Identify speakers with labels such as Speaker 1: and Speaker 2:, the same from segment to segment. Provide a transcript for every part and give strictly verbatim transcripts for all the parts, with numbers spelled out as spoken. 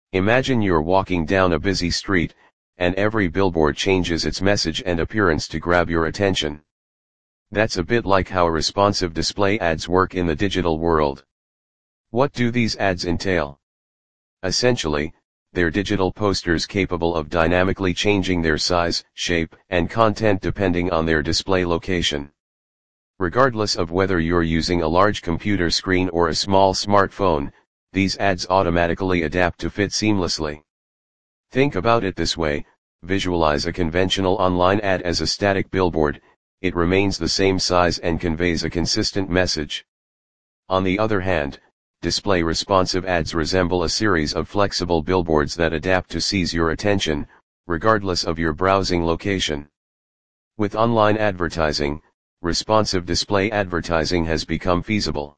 Speaker 1: Imagine you're walking down a busy street, and every billboard changes its message and appearance to grab your attention. That's a bit like how responsive display ads work in the digital world. What do these ads entail? Essentially, they're digital posters capable of dynamically changing their size, shape, and content depending on their display location. Regardless of whether you're using a large computer screen or a small smartphone, these ads automatically adapt to fit seamlessly. Think about it this way: visualize a conventional online ad as a static billboard. It remains the same size and conveys a consistent message. On the other hand, display responsive ads resemble a series of flexible billboards that adapt to seize your attention, regardless of your browsing location. With online advertising, responsive display advertising has become feasible.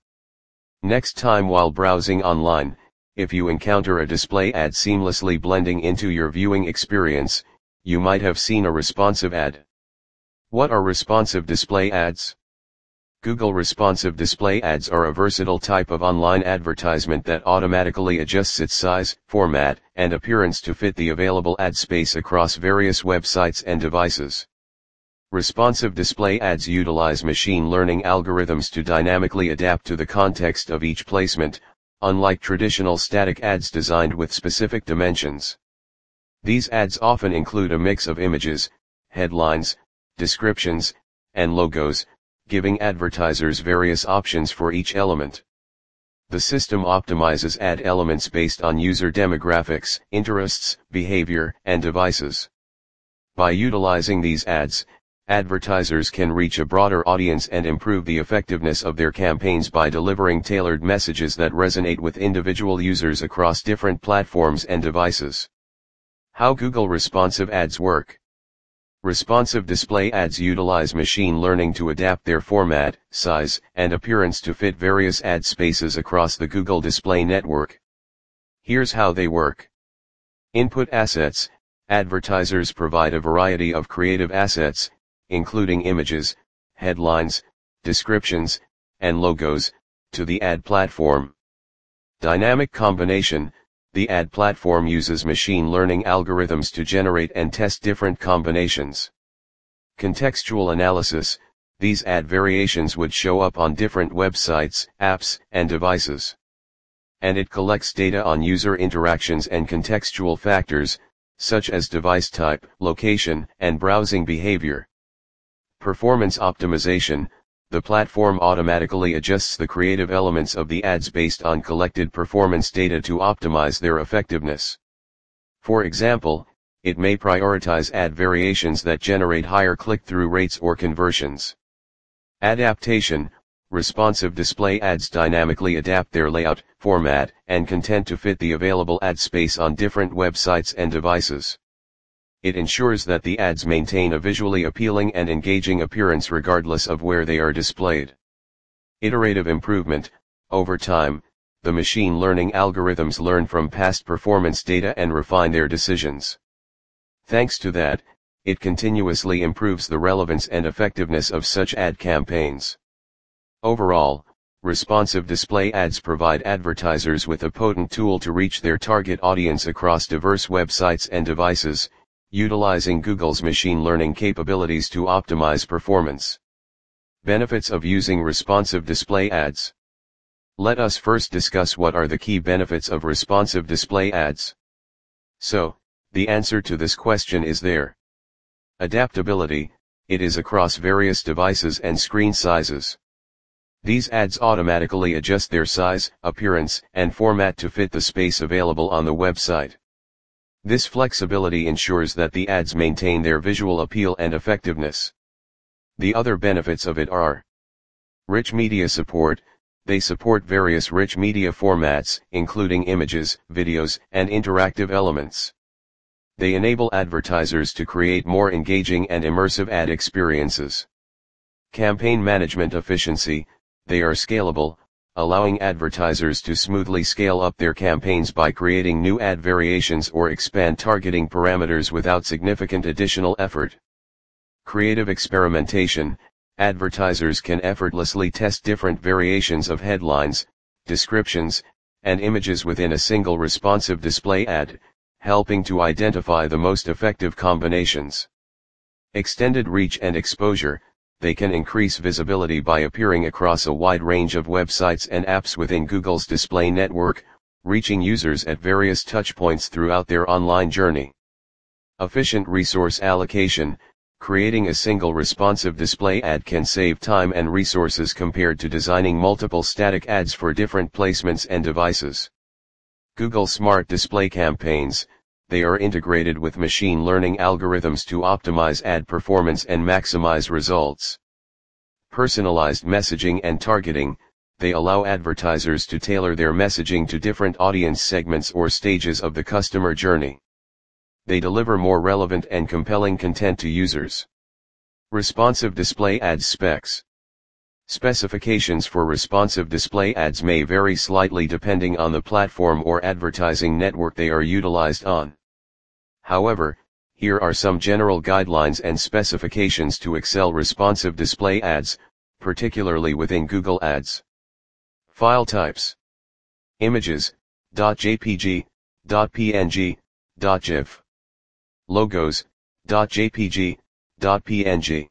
Speaker 1: Next time while browsing online, if you encounter a display ad seamlessly blending into your viewing experience, you might have seen a responsive ad. What are responsive display ads? Google responsive display ads are a versatile type of online advertisement that automatically adjusts its size, format, and appearance to fit the available ad space across various websites and devices. Responsive display ads utilize machine learning algorithms to dynamically adapt to the context of each placement, unlike traditional static ads designed with specific dimensions. These ads often include a mix of images, headlines, descriptions, and logos, giving advertisers various options for each element. The system optimizes ad elements based on user demographics, interests, behavior, and devices. By utilizing these ads, advertisers can reach a broader audience and improve the effectiveness of their campaigns by delivering tailored messages that resonate with individual users across different platforms and devices. How Google responsive ads work. Responsive display ads utilize machine learning to adapt their format, size, and appearance to fit various ad spaces across the Google Display Network. Here's how they work. Input assets. Advertisers provide a variety of creative assets, including images, headlines, descriptions, and logos, to the ad platform. Dynamic combination. The ad platform uses machine learning algorithms to generate and test different combinations. Contextual analysis. These ad variations would show up on different websites, apps, and devices. And it collects data on user interactions and contextual factors, such as device type, location, and browsing behavior. Performance optimization. The platform automatically adjusts the creative elements of the ads based on collected performance data to optimize their effectiveness. For example, it may prioritize ad variations that generate higher click-through rates or conversions. Adaptation. Responsive display ads dynamically adapt their layout, format, and content to fit the available ad space on different websites and devices. It ensures that the ads maintain a visually appealing and engaging appearance regardless of where they are displayed. Iterative improvement. Over time, the machine learning algorithms learn from past performance data and refine their decisions. Thanks to that, it continuously improves the relevance and effectiveness of such ad campaigns. Overall, responsive display ads provide advertisers with a potent tool to reach their target audience across diverse websites and devices, utilizing Google's machine learning capabilities to optimize performance. Benefits of using responsive display ads. Let us first discuss what are the key benefits of responsive display ads. So, the answer to this question is there. Adaptability. It is across various devices and screen sizes. These ads automatically adjust their size, appearance, and format to fit the space available on the website. This flexibility ensures that the ads maintain their visual appeal and effectiveness. The other benefits of it are: rich media support. They support various rich media formats, including images, videos, and interactive elements. They enable advertisers to create more engaging and immersive ad experiences. Campaign management efficiency. They are scalable, allowing advertisers to smoothly scale up their campaigns by creating new ad variations or expand targeting parameters without significant additional effort. Creative experimentation. Advertisers can effortlessly test different variations of headlines, descriptions, and images within a single responsive display ad, helping to identify the most effective combinations. Extended reach and exposure, they can increase visibility by appearing across a wide range of websites and apps within Google's display network, reaching users at various touchpoints throughout their online journey. Efficient resource allocation, creating a single responsive display ad can save time and resources compared to designing multiple static ads for different placements and devices. Google Smart Display Campaigns, they are integrated with machine learning algorithms to optimize ad performance and maximize results. Personalized messaging and targeting, they allow advertisers to tailor their messaging to different audience segments or stages of the customer journey. They deliver more relevant and compelling content to users. Responsive display ads specs. Specifications for responsive display ads may vary slightly depending on the platform or advertising network they are utilized on. However, here are some general guidelines and specifications to excel responsive display ads, particularly within Google Ads. File types. Images, .jpg, .png, .gif. Logos, .jpg, .png.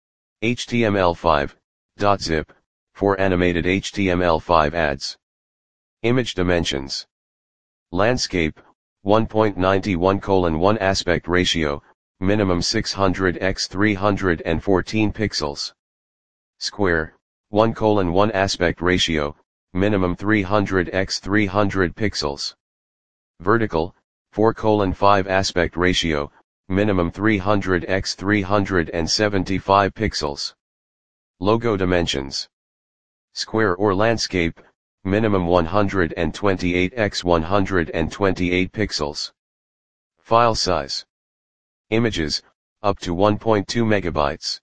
Speaker 1: H T M L five, .zip, for animated H T M L five ads. Image dimensions. Landscape, one point nine one colon one aspect ratio, minimum six hundred by three hundred fourteen pixels. Square, one colon one aspect ratio, minimum three hundred by three hundred pixels. Vertical, four colon five aspect ratio, minimum three hundred by three hundred seventy-five pixels. Logo dimensions. Square or landscape, minimum one hundred twenty-eight by one hundred twenty-eight pixels. File size. Images, up to one point two megabytes.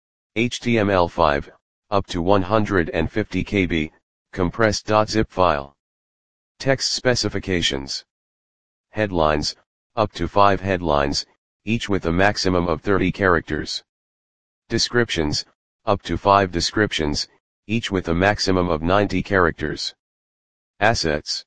Speaker 1: H T M L five, up to one hundred fifty kilobytes, compressed .zip file. Text specifications. Headlines, up to five headlines, each with a maximum of thirty characters. Descriptions, up to five descriptions, each with a maximum of ninety characters. Assets.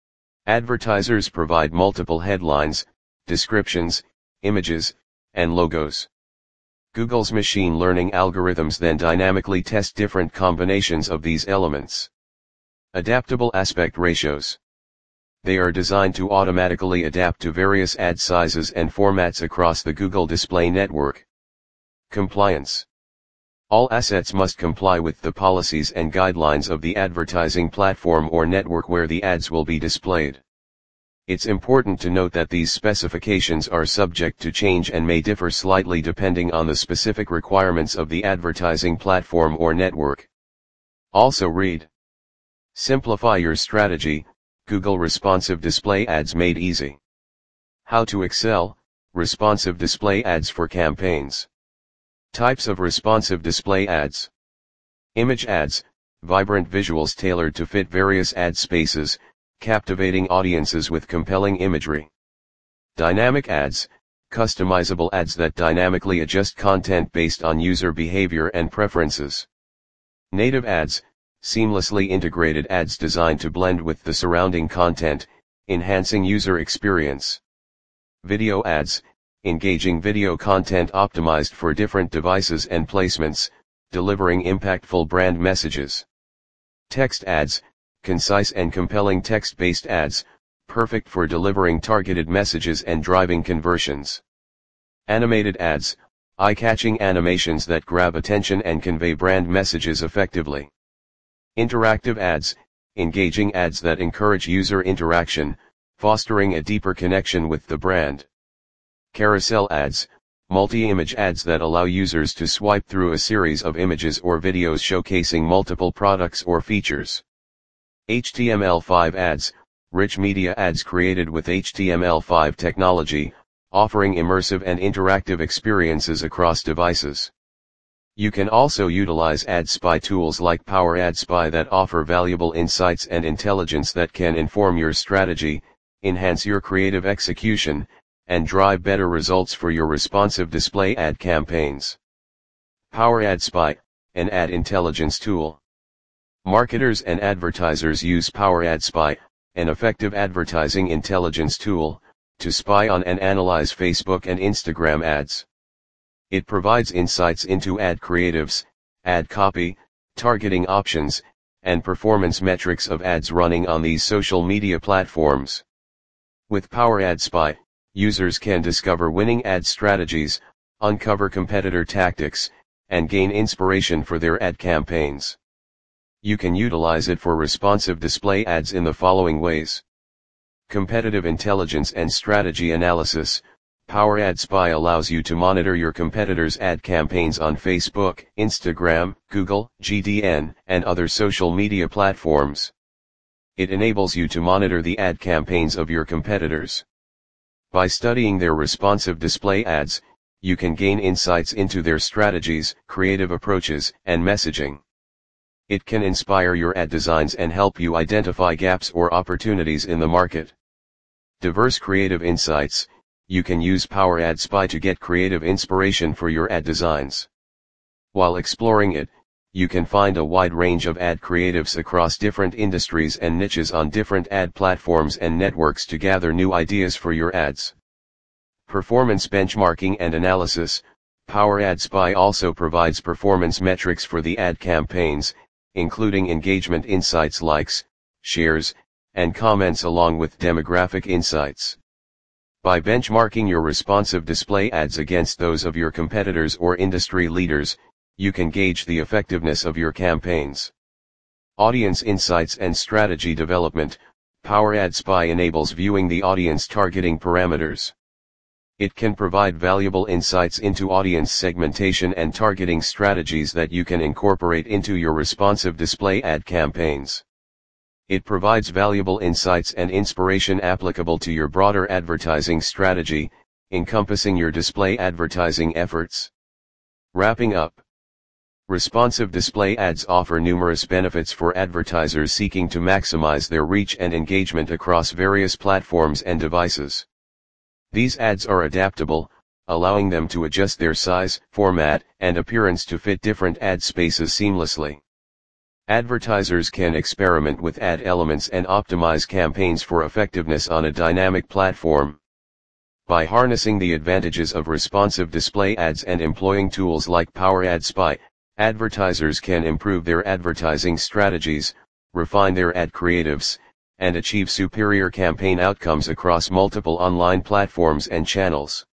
Speaker 1: Advertisers provide multiple headlines, descriptions, images, and logos. Google's machine learning algorithms then dynamically test different combinations of these elements. Adaptable aspect ratios. They are designed to automatically adapt to various ad sizes and formats across the Google Display Network. Compliance. All assets must comply with the policies and guidelines of the advertising platform or network where the ads will be displayed. It's important to note that these specifications are subject to change and may differ slightly depending on the specific requirements of the advertising platform or network. Also read. Simplify your strategy, Google Responsive Display Ads Made Easy. How to excel, responsive display ads for campaigns. Types of responsive display ads. Image ads, vibrant visuals tailored to fit various ad spaces, captivating audiences with compelling imagery. Dynamic ads, customizable ads that dynamically adjust content based on user behavior and preferences. Native ads, seamlessly integrated ads designed to blend with the surrounding content, enhancing user experience. Video ads, engaging video content optimized for different devices and placements, delivering impactful brand messages. Text ads, concise and compelling text-based ads, perfect for delivering targeted messages and driving conversions. Animated ads, eye-catching animations that grab attention and convey brand messages effectively. Interactive ads, engaging ads that encourage user interaction, fostering a deeper connection with the brand. Carousel ads, multi-image ads that allow users to swipe through a series of images or videos showcasing multiple products or features. H T M L five ads, rich media ads created with H T M L five technology, offering immersive and interactive experiences across devices. You can also utilize AdSpy tools like Power AdSpy that offer valuable insights and intelligence that can inform your strategy, enhance your creative execution, and drive better results for your responsive display ad campaigns. Power AdSpy, an ad intelligence tool. Marketers and advertisers use Power AdSpy, an effective advertising intelligence tool, to spy on and analyze Facebook and Instagram ads. It provides insights into ad creatives, ad copy, targeting options, and performance metrics of ads running on these social media platforms. With Power Ad Spy, users can discover winning ad strategies, uncover competitor tactics, and gain inspiration for their ad campaigns. You can utilize it for responsive display ads in the following ways. Competitive intelligence and strategy analysis. Power Ad Spy allows you to monitor your competitors' ad campaigns on Facebook, Instagram, Google, G D N, and other social media platforms. It enables you to monitor the ad campaigns of your competitors. By studying their responsive display ads, you can gain insights into their strategies, creative approaches, and messaging. It can inspire your ad designs and help you identify gaps or opportunities in the market. Diverse creative insights. You can use Power Ad Spy to get creative inspiration for your ad designs. While exploring it, you can find a wide range of ad creatives across different industries and niches on different ad platforms and networks to gather new ideas for your ads. Performance benchmarking and analysis. Power Ad Spy also provides performance metrics for the ad campaigns, including engagement insights, likes, shares, and comments, along with demographic insights. By benchmarking your responsive display ads against those of your competitors or industry leaders, you can gauge the effectiveness of your campaigns. Audience insights and strategy development. Power Ad Spy enables viewing the audience targeting parameters. It can provide valuable insights into audience segmentation and targeting strategies that you can incorporate into your responsive display ad campaigns. It provides valuable insights and inspiration applicable to your broader advertising strategy, encompassing your display advertising efforts. Wrapping up. Responsive display ads offer numerous benefits for advertisers seeking to maximize their reach and engagement across various platforms and devices. These ads are adaptable, allowing them to adjust their size, format, and appearance to fit different ad spaces seamlessly. Advertisers can experiment with ad elements and optimize campaigns for effectiveness on a dynamic platform. By harnessing the advantages of responsive display ads and employing tools like Power Ad Spy, advertisers can improve their advertising strategies, refine their ad creatives, and achieve superior campaign outcomes across multiple online platforms and channels.